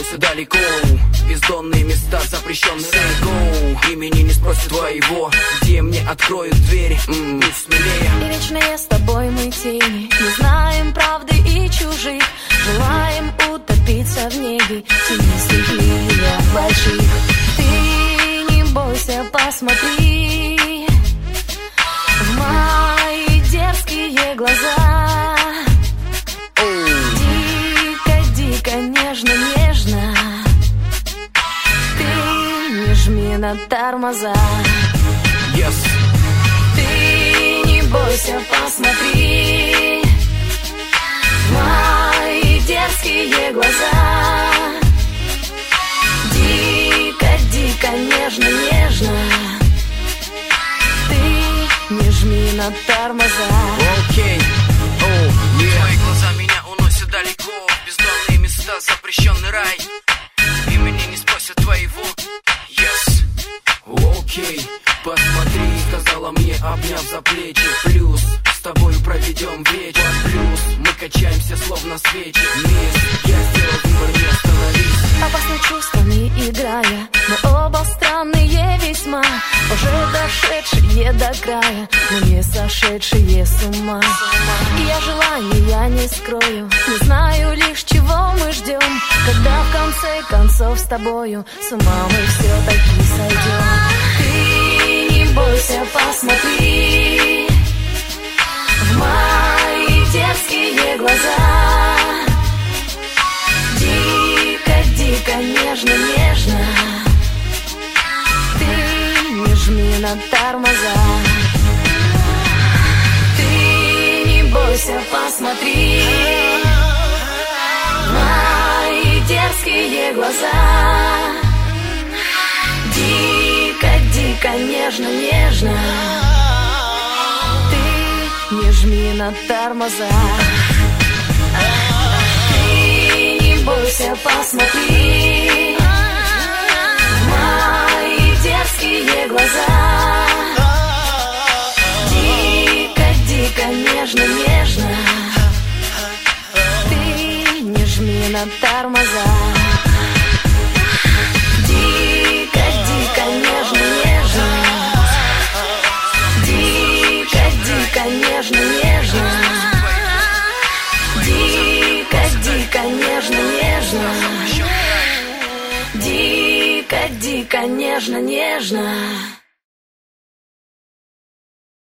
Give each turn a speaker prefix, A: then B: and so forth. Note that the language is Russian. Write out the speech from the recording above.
A: уносят далеко. Бездонные места, запрещенный рай. Имени не спросят твоего, где мне откроют двери. Будь смелее.
B: И вечные с тобой мы тени, не знаем правды и чужих. Желаем утопиться в неге тенистых линиях больших. Ты не бойся, посмотри в мои дерзкие глаза. Дико, дико, нежно, нежно. Ты не жми на тормоза.
A: Yes.
B: Ты не бойся, посмотри в мои дерзкие глаза. Дико, дико, нежно, нежно. Ты не жми на тормоза.
A: Окей. Твои глаза меня уносят далеко. Бездонные места, запрещенный рай. Имени не спросят твоего. Yes. Окей. Посмотри, сказала мне, обняв за плечи. Плюс, с тобою проведем вечер. Плюс, мы качаемся словно свечи. Мисс, я сделал выбор, не остановись.
B: Опасны чувствами играя, мы оба странные весьма, уже дошедшие до края, но не сошедшие с ума. И я желания не скрою, не знаю лишь, чего мы ждем, когда в конце концов с тобою с ума мы все-таки сойдем. Ты не бойся, посмотри в мои дерзкие глаза. Дико, дико, нежно, нежно. Ты не жми на тормоза. Ты не бойся, посмотри в мои дерзкие глаза. Дико, дико, нежно, нежно. Ты не жми на тормоза. Ты не бойся, посмотри в мои дерзкие глаза. Дико, дико, нежно, нежно. Ты не жми на тормоза. Дико, дико, нежно, нежно. Дико, дико, нежно, нежно. Дико, дико, нежно, нежно. Дико, дико, нежно, нежно.